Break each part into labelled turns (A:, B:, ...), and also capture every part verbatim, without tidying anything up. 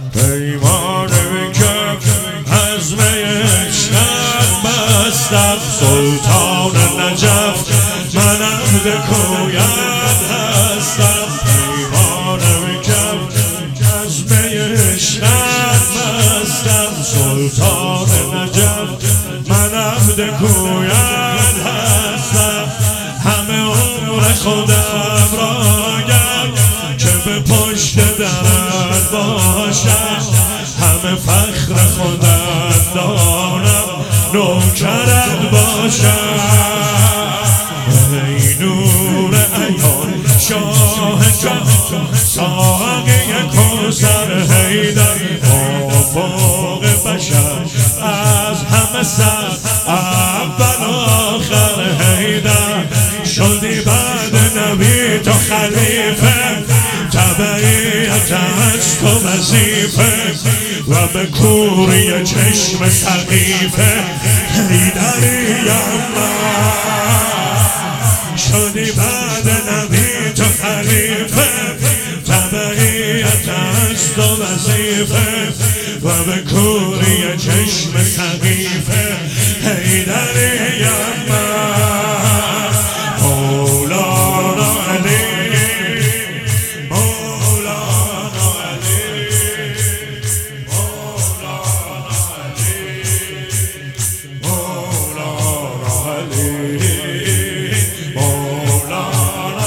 A: پیمان که از می عشقت بستم سلطان نجف منم به کویت هستم پیمان که از می عشقت بستم سلطان نجف منم به کویت هستم همه عمر خودم را گرد که به پشت درد باشم همه فخر خودم دارم نوکرت باشم ای نور عیان شاه جهان ساقی کوثر حیدر افاق بشر از همه سر اول آخر حیدر شدی بعد نبی تو خلیفه تبعیت از تو وظیفه و به کوری چشم سقیفه حیدری شدی بعد نبی تو خلیفه تبعیت از تو وظیفه و به کوری چشم سقیفه حیدری مولانا علی مولانا علی مولانا علی مولانا علی مولانا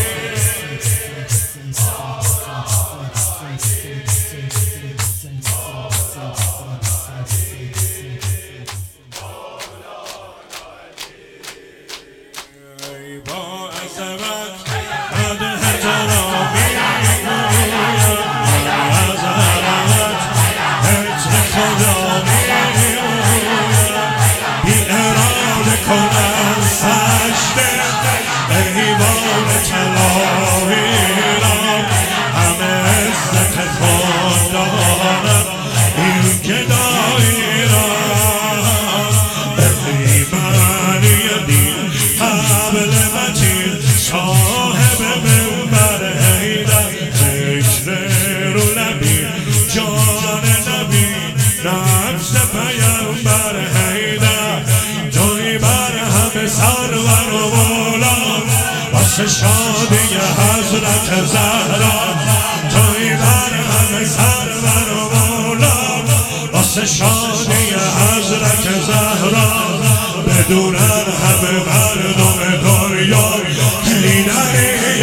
A: صاحب منبر حیدر ذکر رو لبی جان نبی نفس پیامبر حیدر توی بر همه سرور و مولا واسه شادی حضرت زهرا توی بر همه سرور و مولا واسه شادی حضرت زهرا بدونن همه مردم دنیا حیدری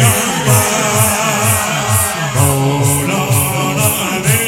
A: مولانا علی